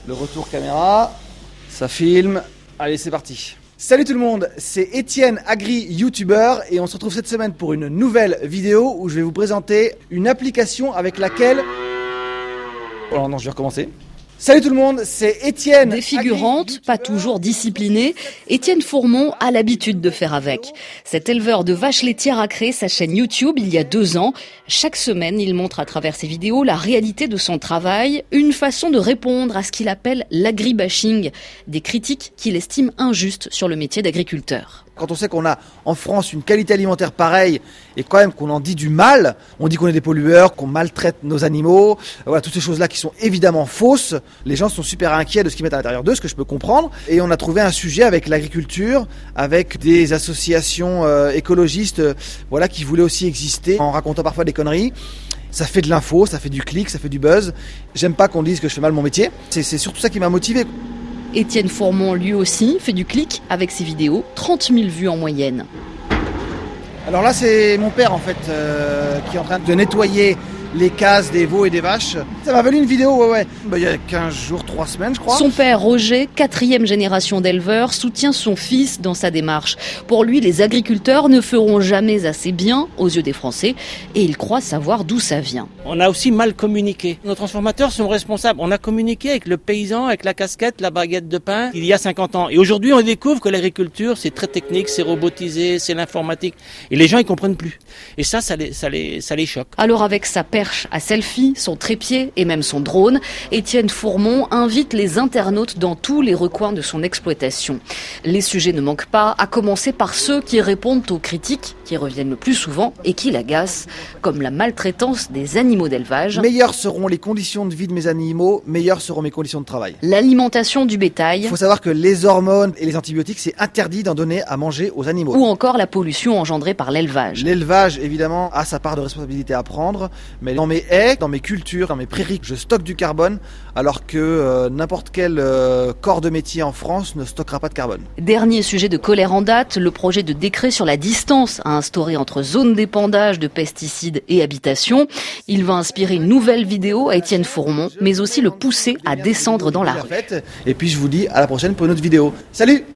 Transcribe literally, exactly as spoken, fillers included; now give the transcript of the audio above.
Le retour caméra, ça filme. Allez, c'est parti. Salut tout le monde, c'est Étienne, agri-youtubeur, et on se retrouve cette semaine pour une nouvelle vidéo où je vais vous présenter une application avec laquelle... Oh non, je vais recommencer. Salut tout le monde, c'est Étienne. Des figurantes, pas toujours disciplinées, Étienne Fourmont a l'habitude de faire avec. Cet éleveur de vaches laitières a créé sa chaîne YouTube il y a deux ans. Chaque semaine, il montre à travers ses vidéos la réalité de son travail, une façon de répondre à ce qu'il appelle l'agribashing, des critiques qu'il estime injustes sur le métier d'agriculteur. Quand on sait qu'on a en France une qualité alimentaire pareille et quand même qu'on en dit du mal, on dit qu'on est des pollueurs, qu'on maltraite nos animaux, voilà, toutes ces choses-là qui sont évidemment fausses, les gens sont super inquiets de ce qu'ils mettent à l'intérieur d'eux, ce que je peux comprendre. Et on a trouvé un sujet avec l'agriculture, avec des associations euh, écologistes euh, voilà, qui voulaient aussi exister en racontant parfois des conneries. Ça fait de l'info, ça fait du clic, ça fait du buzz. J'aime pas qu'on dise que je fais mal mon métier, c'est, c'est surtout ça qui m'a motivé. Étienne Fourmont, lui aussi, fait du clic avec ses vidéos, trente mille vues en moyenne. Alors là, c'est mon père en fait euh, qui est en train de nettoyer les cases des veaux et des vaches. Ça m'a valu une vidéo, ouais, ouais. Bah, il y a quinze jours, trois semaines, je crois. Son père, Roger, quatrième génération d'éleveurs, soutient son fils dans sa démarche. Pour lui, les agriculteurs ne feront jamais assez bien aux yeux des Français et il croit savoir d'où ça vient. On a aussi mal communiqué. Nos transformateurs sont responsables. On a communiqué avec le paysan, avec la casquette, la baguette de pain, il y a cinquante ans. Et aujourd'hui, on découvre que l'agriculture, c'est très technique, c'est robotisé, c'est l'informatique. Et les gens, ils comprennent plus. Et ça, ça les, ça les, ça les choque. Alors avec sa perche à selfie, son trépied et même son drone, Étienne Fourmont invite les internautes dans tous les recoins de son exploitation. Les sujets ne manquent pas, à commencer par ceux qui répondent aux critiques qui reviennent le plus souvent et qui l'agacent, comme la maltraitance des animaux d'élevage. Meilleures seront les conditions de vie de mes animaux, meilleures seront mes conditions de travail. L'alimentation du bétail. Il faut savoir que les hormones et les antibiotiques, c'est interdit d'en donner à manger aux animaux. Ou encore la pollution engendrée par l'élevage. L'élevage, évidemment, a sa part de responsabilité à prendre, mais dans mes haies, dans mes cultures, dans mes prairies, je stocke du carbone, alors que euh, n'importe quel euh, corps de métier en France ne stockera pas de carbone. Dernier sujet de colère en date, le projet de décret sur la distance à instaurer entre zone d'épandage de pesticides et habitation. Il va inspirer une nouvelle vidéo à Étienne Fourmont, mais aussi le pousser à descendre dans la rue. Et puis je vous dis à la prochaine pour une autre vidéo. Salut!